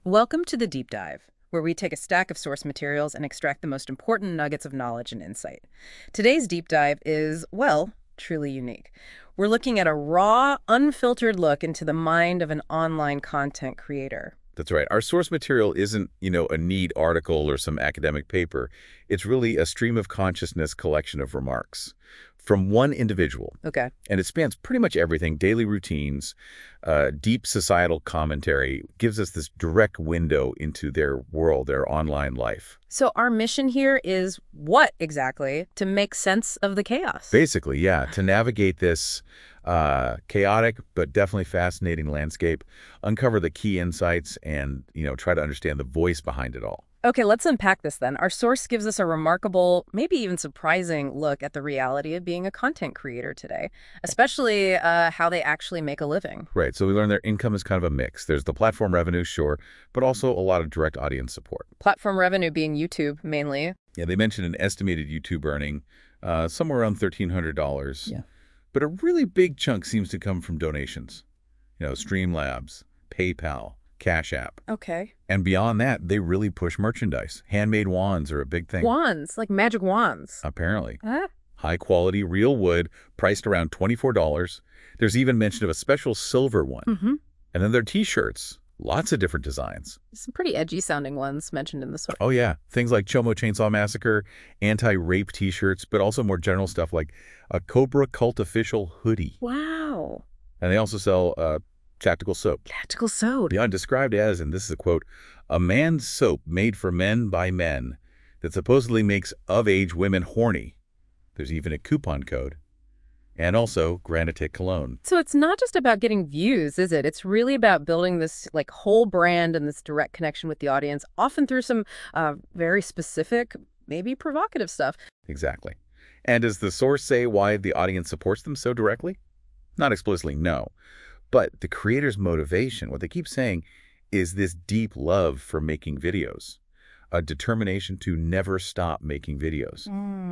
Welcome to the Deep Dive, where we take a stack of source materials and extract the most important nuggets of knowledge and insight. Today's deep dive is, well, truly unique. We're looking at a raw, unfiltered look into the mind of an online content creator. That's right. Our source material isn't, a neat article or some academic paper. It's really a stream of consciousness collection of remarks from one individual. Okay. And it spans pretty much everything: daily routines, deep societal commentary, gives us this direct window into their world, their online life. So our mission here is what exactly? To make sense of the chaos. Basically, yeah, to navigate this chaotic but definitely fascinating landscape, uncover the key insights, and, try to understand the voice behind it all. Okay, let's unpack this then. Our source gives us a remarkable, maybe even surprising look at the reality of being a content creator today, especially how they actually make a living. Right, so we learned their income is kind of a mix. There's the platform revenue, sure, but also a lot of direct audience support. Platform revenue being YouTube, mainly. Yeah, they mentioned an estimated YouTube earning somewhere around $1,300. Yeah. But a really big chunk seems to come from donations. Streamlabs, PayPal, Cash App. Okay. And beyond that, they really push merchandise. Handmade wands are a big thing. Wands, like magic wands. Apparently. Huh? High quality, real wood, priced around $24. There's even mention of a special silver one. Mm-hmm. And then there are T-shirts. Lots of different designs. Some pretty edgy sounding ones mentioned in the source. Oh, yeah. Things like Chomo Chainsaw Massacre, anti-rape T-shirts, but also more general stuff like a Cobra Cult official hoodie. Wow. And they also sell tactical soap. Tactical soap. Beyond described as, and this is a quote, a man's soap made for men by men that supposedly makes of-age women horny. There's even a coupon code. And also Granitic cologne. So it's not just about getting views, is it? It's really about building this whole brand and this direct connection with the audience, often through some very specific, maybe provocative stuff. Exactly. And does the source say why the audience supports them so directly? Not explicitly, no. But the creator's motivation, what they keep saying, is this deep love for making videos, a determination to never stop making videos.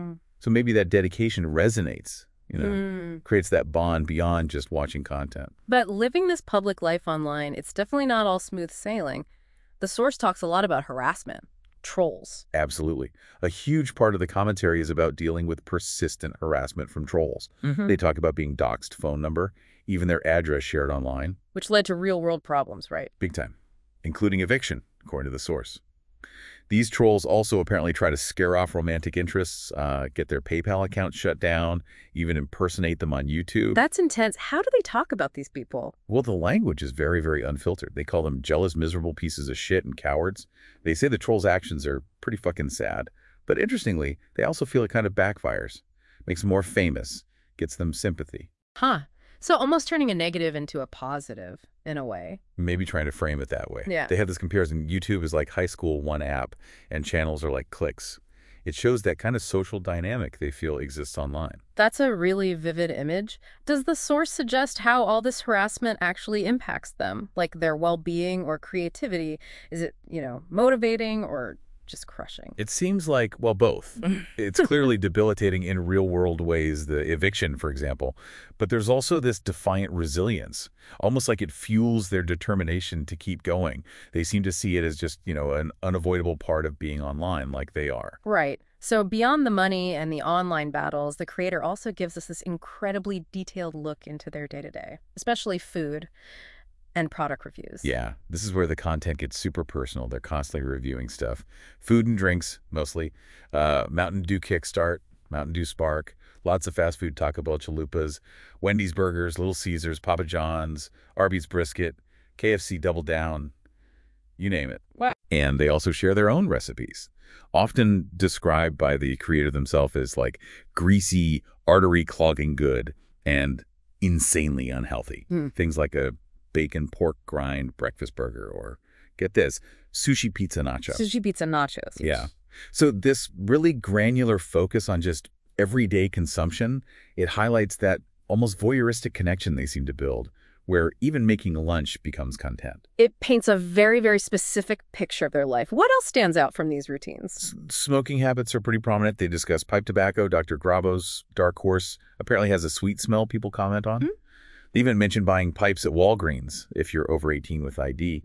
So maybe that dedication resonates, creates that bond beyond just watching content. But living this public life online, it's definitely not all smooth sailing. The source talks a lot about harassment, trolls. Absolutely. A huge part of the commentary is about dealing with persistent harassment from trolls. They talk about being doxed phone number, even their address shared online. Which led to real-world problems, right? Big time. Including eviction, according to the source. These trolls also apparently try to scare off romantic interests, get their PayPal account shut down, even impersonate them on YouTube. That's intense. How do they talk about these people? Well, the language is very, very unfiltered. They call them jealous, miserable pieces of shit and cowards. They say the trolls' actions are pretty fucking sad. But interestingly, they also feel it kind of backfires. Makes them more famous, gets them sympathy. Huh. So almost turning a negative into a positive, in a way. Maybe trying to frame it that way. Yeah. They have this comparison. YouTube is like high school one app, and channels are like cliques. It shows that kind of social dynamic they feel exists online. That's a really vivid image. Does the source suggest how all this harassment actually impacts them? Like their well-being or creativity? Is it, motivating or just crushing? It seems like, well, both. It's clearly debilitating in real-world ways, the eviction, for example. But there's also this defiant resilience, almost like it fuels their determination to keep going. They seem to see it as just, an unavoidable part of being online, like they are. Right. So beyond the money and the online battles, the creator also gives us this incredibly detailed look into their day-to-day, especially food and product reviews. Yeah, this is where the content gets super personal. They're constantly reviewing stuff. Food and drinks, mostly. Mountain Dew Kickstart, Mountain Dew Spark, lots of fast food, Taco Bell chalupas, Wendy's burgers, Little Caesars, Papa John's, Arby's brisket, KFC Double Down, you name it. Wow. And they also share their own recipes, often described by the creator themselves as like greasy, artery-clogging good and insanely unhealthy. Things like a bacon pork grind breakfast burger, or get this, sushi pizza nachos. Sushi pizza nachos. Yeah. So this really granular focus on just everyday consumption, it highlights that almost voyeuristic connection they seem to build, where even making lunch becomes content. It paints a very, very specific picture of their life. What else stands out from these routines? Smoking habits are pretty prominent. They discuss pipe tobacco. Dr. Grabo's Dark Horse apparently has a sweet smell people comment on. They even mention buying pipes at Walgreens if you're over 18 with ID.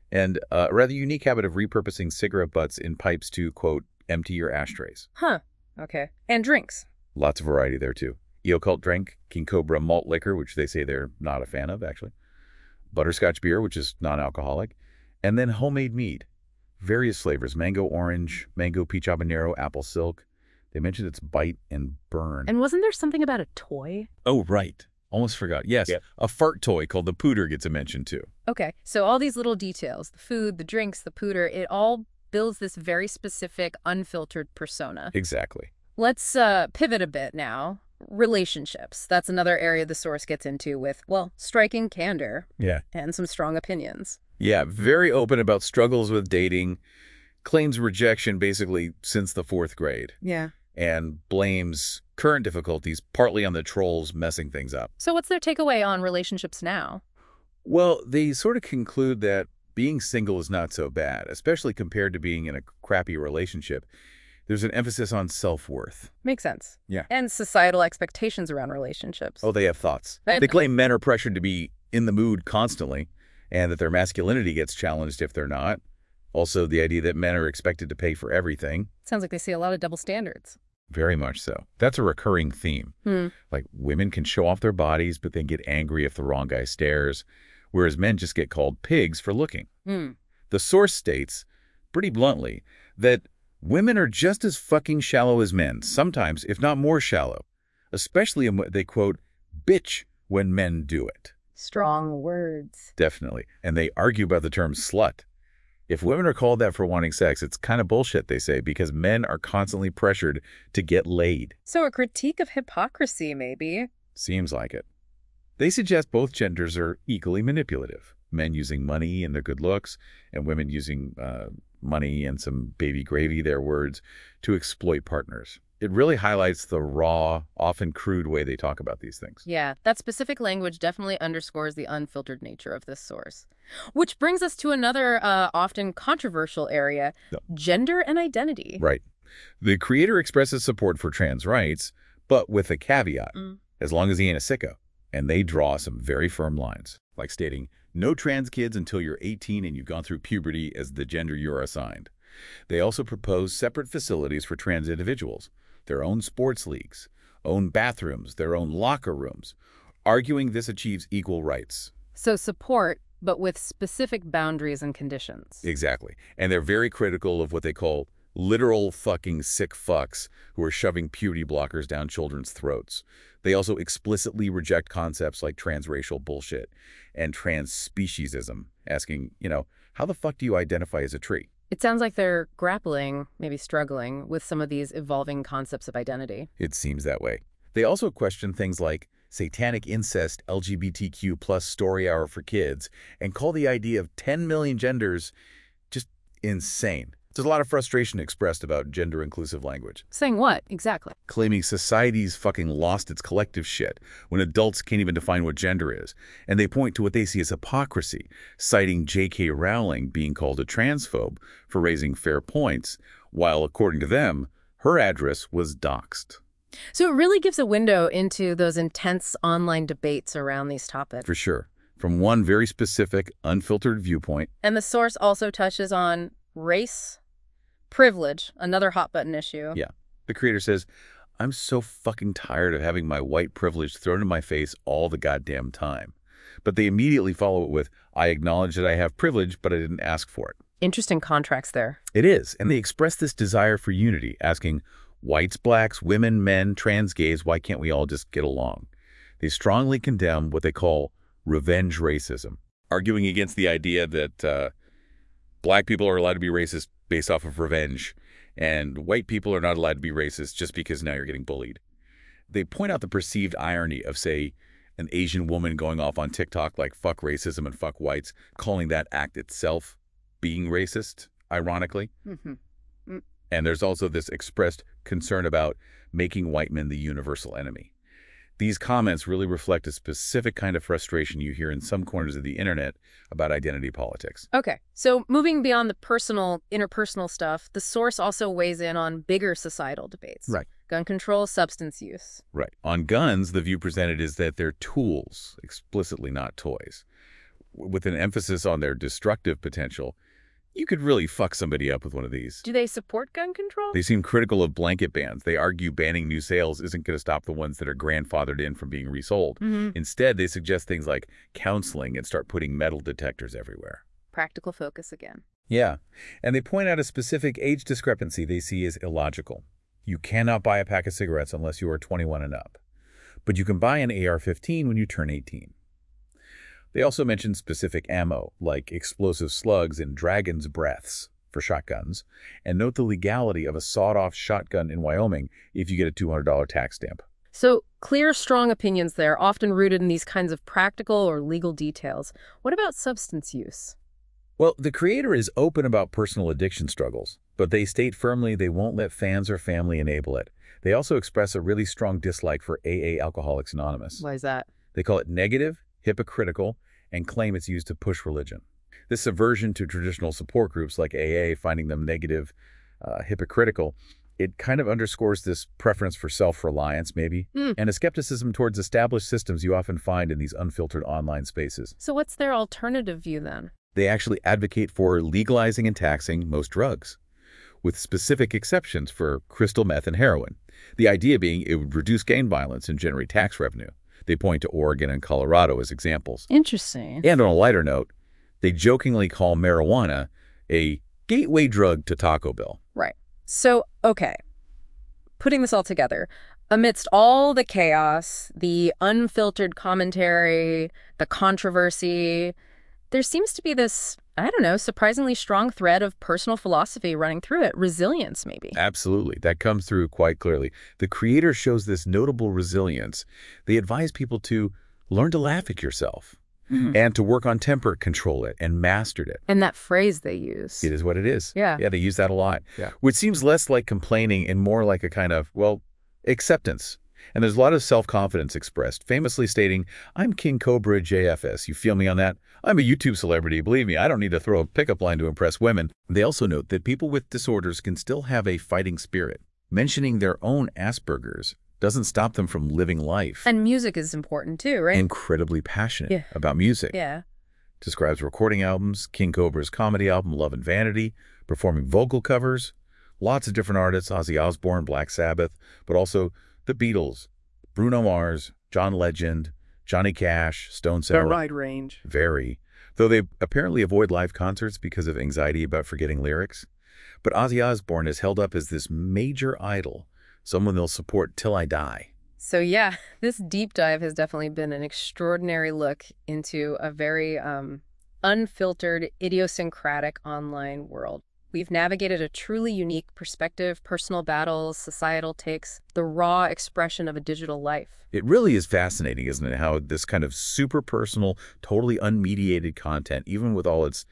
and a rather unique habit of repurposing cigarette butts in pipes to, quote, empty your ashtrays. Huh. Okay. And drinks. Lots of variety there, too. Eocult drink, King Cobra malt liquor, which they say they're not a fan of, actually. Butterscotch beer, which is non-alcoholic. And then homemade mead. Various flavors, mango orange, mango peach habanero, apple silk. They mentioned it's bite and burn. And wasn't there something about a toy? Oh, right. Almost forgot. Yes, Yep. a fart toy called the pooter gets a mention, too. Okay. So all these little details, the food, the drinks, the pooter, it all builds this very specific, unfiltered persona. Exactly. Let's pivot a bit now. Relationships. That's another area the source gets into with, well, striking candor Yeah. and some strong opinions. Yeah, very open about struggles with dating, claims rejection basically since the 4th grade, Yeah. and blames current difficulties partly on the trolls messing things up. So what's their takeaway on relationships now? Well, they sort of conclude that being single is not so bad, especially compared to being in a crappy relationship. There's an emphasis on self-worth. Makes sense. Yeah. And societal expectations around relationships. Oh, they have thoughts. They claim men are pressured to be in the mood constantly, and that their masculinity gets challenged if they're not. Also, the idea that men are expected to pay for everything. Sounds like they see a lot of double standards. Very much so. That's a recurring theme. Like, women can show off their bodies, but then get angry if the wrong guy stares, whereas men just get called pigs for looking. The source states, pretty bluntly, that women are just as fucking shallow as men, sometimes, if not more shallow, especially in what they quote, bitch when men do it. Strong words. Definitely. And they argue about the term slut. If women are called that for wanting sex, it's kind of bullshit, they say, because men are constantly pressured to get laid. So a critique of hypocrisy, maybe. Seems like it. They suggest both genders are equally manipulative. Men using money and their good looks, and women using money and some baby gravy, their words, to exploit partners. It really highlights the raw, often crude way they talk about these things. Yeah, that specific language definitely underscores the unfiltered nature of this source. Which brings us to another often controversial area, gender and identity. Right. The creator expresses support for trans rights, but with a caveat, as long as he ain't a sicko. And they draw some very firm lines, like stating, no trans kids until you're 18 and you've gone through puberty as the gender you're assigned. They also propose separate facilities for trans individuals, their own sports leagues, own bathrooms, their own locker rooms, arguing this achieves equal rights. So support, but with specific boundaries and conditions. Exactly. And they're very critical of what they call literal fucking sick fucks who are shoving puberty blockers down children's throats. They also explicitly reject concepts like transracial bullshit and transspeciesism, asking, how the fuck do you identify as a tree? It sounds like they're grappling, maybe struggling, with some of these evolving concepts of identity. It seems that way. They also question things like satanic incest, LGBTQ plus story hour for kids, and call the idea of 10 million genders just insane. There's a lot of frustration expressed about gender-inclusive language. Saying what, exactly? Claiming society's fucking lost its collective shit when adults can't even define what gender is. And they point to what they see as hypocrisy, citing J.K. Rowling being called a transphobe for raising fair points, while, according to them, her address was doxed. So it really gives a window into those intense online debates around these topics. For sure. From one very specific, unfiltered viewpoint. And the source also touches on race, privilege, another hot-button issue. Yeah. The creator says, I'm so fucking tired of having my white privilege thrown in my face all the goddamn time. But they immediately follow it with, I acknowledge that I have privilege, but I didn't ask for it. Interesting contracts there. It is. And they express this desire for unity, asking, whites, blacks, women, men, trans, gays, why can't we all just get along? They strongly condemn what they call revenge racism, arguing against the idea that black people are allowed to be racist based off of revenge, and white people are not allowed to be racist just because now you're getting bullied. They point out the perceived irony of, say, an Asian woman going off on TikTok like fuck racism and fuck whites, calling that act itself being racist, ironically. And there's also this expressed concern about making white men the universal enemy. These comments really reflect a specific kind of frustration you hear in some corners of the internet about identity politics. Okay, so moving beyond the personal, interpersonal stuff, the source also weighs in on bigger societal debates. Right. Gun control, substance use. Right. On guns, the view presented is that they're tools, explicitly not toys. with an emphasis on their destructive potential, you could really fuck somebody up with one of these. Do they support gun control? They seem critical of blanket bans. They argue banning new sales isn't going to stop the ones that are grandfathered in from being resold. Instead, they suggest things like counseling and start putting metal detectors everywhere. Practical focus again. Yeah, and they point out a specific age discrepancy they see as illogical. You cannot buy a pack of cigarettes unless you are 21 and up, but you can buy an AR-15 when you turn 18. They also mention specific ammo, like explosive slugs and dragon's breaths for shotguns, and note the legality of a sawed-off shotgun in Wyoming if you get a $200 tax stamp. So, clear, strong opinions there, often rooted in these kinds of practical or legal details. What about substance use? Well, the creator is open about personal addiction struggles, but they state firmly they won't let fans or family enable it. They also express a really strong dislike for AA Alcoholics Anonymous. Why is that? They call it negative, hypocritical, and claim it's used to push religion. This aversion to traditional support groups like AA, finding them negative, hypocritical, it kind of underscores this preference for self-reliance, maybe, and a skepticism towards established systems you often find in these unfiltered online spaces. So what's their alternative view then? They actually advocate for legalizing and taxing most drugs, with specific exceptions for crystal meth and heroin. The idea being it would reduce gang violence and generate tax revenue. They point to Oregon and Colorado as examples. Interesting. And on a lighter note, they jokingly call marijuana a gateway drug to Taco Bell. Right. So, okay, putting this all together, amidst all the chaos, the unfiltered commentary, the controversy, there seems to be this, I don't know, surprisingly strong thread of personal philosophy running through it. Resilience, maybe. Absolutely. That comes through quite clearly. The creator shows this notable resilience. They advise people to learn to laugh at yourself and to work on temper, control it, and mastered it. And that phrase they use. It is what it is. Yeah. Yeah, they use that a lot. Yeah. Which seems less like complaining and more like a kind of, well, acceptance. And there's a lot of self-confidence expressed, famously stating, I'm King Cobra JFS. You feel me on that? I'm a YouTube celebrity. Believe me, I don't need to throw a pickup line to impress women. They also note that people with disorders can still have a fighting spirit. Mentioning their own Asperger's doesn't stop them from living life. And music is important too, right? Incredibly passionate about music. Yeah. Describes recording albums, King Cobra's comedy album, Love and Vanity, performing vocal covers, lots of different artists, Ozzy Osbourne, Black Sabbath, but also the Beatles, Bruno Mars, John Legend, Johnny Cash, Stone Sour. A wide range. Very. Though they apparently avoid live concerts because of anxiety about forgetting lyrics. But Ozzy Osbourne is held up as this major idol, someone they'll support till I die. So yeah, this deep dive has definitely been an extraordinary look into a very unfiltered, idiosyncratic online world. We've navigated a truly unique perspective, personal battles, societal takes, the raw expression of a digital life. It really is fascinating, isn't it, how this kind of super personal, totally unmediated content, even with all its,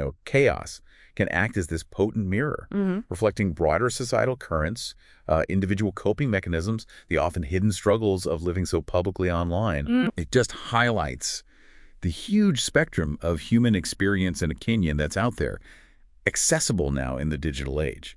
chaos, can act as this potent mirror, reflecting broader societal currents, individual coping mechanisms, the often hidden struggles of living so publicly online. It just highlights the huge spectrum of human experience and opinion that's out there, accessible now in the digital age,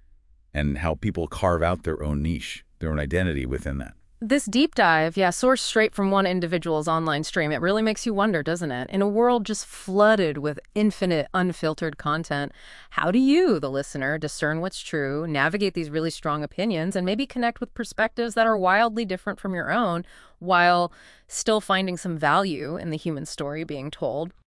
and how people carve out their own niche, their own identity within that. This deep dive, sourced straight from one individual's online stream, it really makes you wonder, doesn't it? In a world just flooded with infinite, unfiltered content, how do you, the listener, discern what's true, navigate these really strong opinions, and maybe connect with perspectives that are wildly different from your own, while still finding some value in the human story being told?